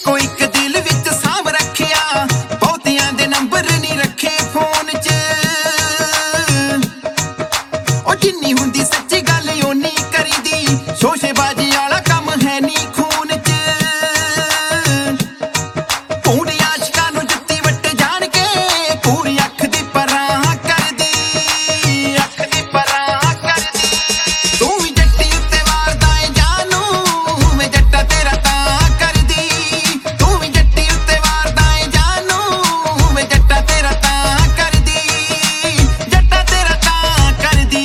ਇੱਕੋ ਇੱਕ ਦਿਲ ਵਿੱਚ ਸਾਂਭ ਰੱਖਿਆ, ਬਹੁਤਿਆਂ ਦੇ ਨੰਬਰ ਨਹੀਂ ਰੱਖੇ ਫੋਨ 'ਚ। ਉਹ ਜਿੰਨੀ ਹੁੰਦੀ ਸੱਚੀ ਗੱਲ ਓਨੀ ਕਰੀਦੀ, ਸ਼ੋਸ਼ੇਬਾਜ਼ੀ ਵਾਲਾ ਕੰਮ ਹੈ ਨਹੀਂ ਖੂਨ 'ਚ। ਕੂੜ ਆਸ਼ਕਾਂ ਨੂੰ ਜੁੱਤੀ ਵੱਟ ਜਾਣ ਕੇ, ਕੂੜੀ ਅੱਖ ਦੀ ਪਰਾਂ ਕਰਦੀ, ਅੱਖ ਦੀ ਪਰਾਂ ਕਰਦੀ। ਤੂੰ ਵੀ ਜੱਟੀ ਉੱਤੇ ਵਾਰਦਾ ਏ ਜਾਨੂ, ਮੈਂ ਜੱਟਾ ਤੇਰਾ ਤਾਂ ਕਰਦੀ। ਤੂੰ ਵੀ ਜੱਟੀ ਉੱਤੇ ਵਾਰਦਾ ਏ ਜਾਨੂ, ਮੈਂ ਜੱਟਾ ਤੇਰਾ ਤਾਂ ਕਰਦੀ, ਜੱਟਾ ਤੇਰਾ ਤਾਂ ਕਰਦੀ।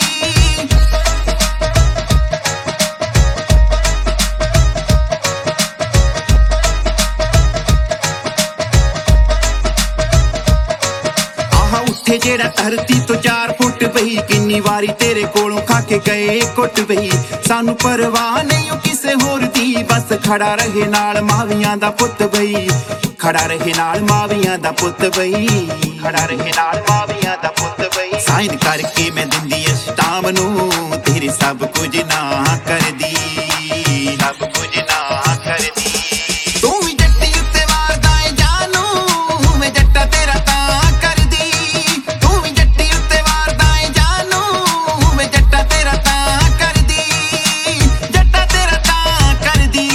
ਉੱਥੇ ਜਿਹੜਾ ਧਰਤੀ ਤੋਂ 4 ਫੁੱਟ ਬਈ, ਕਿੰਨੀ ਵਾਰੀ ਤੇਰੇ ਕੋਲੋਂ ਖਾ ਕੇ ਗਏ ਕੁੱਟ ਬਈ। ਸਾਨੂੰ ਪਰਵਾਹ ਨਹੀਂ ਉਹ ਕਿਸੇ ਹੋਰ ਦੀ, ਬਸ ਖੜਾ ਰਹੇ ਨਾਲ ਮਾਵੀਆਂ ਦਾ ਪੁੱਤ ਬਈ, ਖੜਾ ਰਹੇ ਨਾਲ ਮਾਵੀਆਂ ਦਾ ਪੁੱਤ ਬਈ, ਖੜਾ ਰਹੇ ਨਾਲ ਮਾਵੀਆਂ ਦਾ ਪੁੱਤ ਬਈ। ਸਾਈਨ ਕਰਕੇ ਮੈਂ ਦਿੰਦੀ ਐ ਸਟਾਮ ਨੂੰ, ਤੇਰੇ ਸਭ ਕੁਝ ਨਾ ਕਰਦੀ, ਸਭ ਕੁਝ ਨਾ ਕਰਦੀ। ਤੂੰ ਵੀ ਜੱਟੀ ਉੱਤੇ ਵਾਰਦਾ ਏ ਜਾਨੂ, ਮੈਂ ਜੱਟਾ ਤੇਰਾ ਤਾਂ ਕਰਦੀ। ਤੂੰ ਵੀ ਜੱਟੀ ਉੱਤੇ ਵਾਰਦਾ ਏ ਜਾਨੂ, ਮੈਂ ਜੱਟਾ ਤੇਰਾ ਤਾਂ ਕਰਦੀ, ਜੱਟਾ ਤੇਰਾ ਤਾਂ ਕਰਦੀ।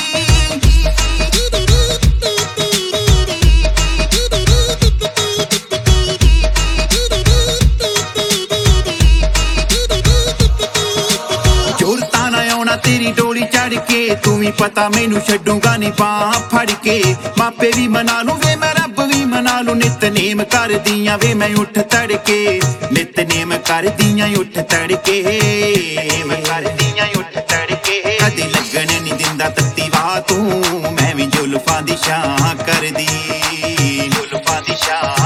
ਜ਼ੋਰ ਤਾਂ ਨਾ ਆਉਣਾ ਤੇਰੀ ਡੋਲੀ ਚੜ ਕੇ, ਤੂੰ ਵੀ ਪਤਾ ਮੈਨੂੰ ਛੱਡੂਗਾ ਨੀ ਬਾਂਹ ਫੜ ਕੇ। ਮਾਪੇ ਵੀ ਮਨਾ ਲੂੰ ਵੇ ਮੈਂ ਰੱਬ ਵੀ ਮਨਾ ਲੂੰ, ਨਿਤਨੇਮ ਕਰਦੀਆਂ ਵੇ ਮੈਂ ਉੱਠ ਤੜਕੇ, ਨਿਤਨੇਮ ਕਰਦੀਆਂ ਉੱਠ ਤੜਕੇ, ਮੈਂ ਕਰਦੀਆਂ ਉੱਠ ਤੜਕੇ। ਕਦੇ ਲੱਗਣ ਨੀ ਦਿੰਦਾ ਤੱਤੀ ਵਾਹ ਤੂੰ, ਮੈਂ ਵੀ ਜ਼ੁਲਫਾਂ ਦੀ ਛਾਂ ਕਰਦੀ, ਜ਼ੁਲਫਾਂ ਦੀ ਛਾਂ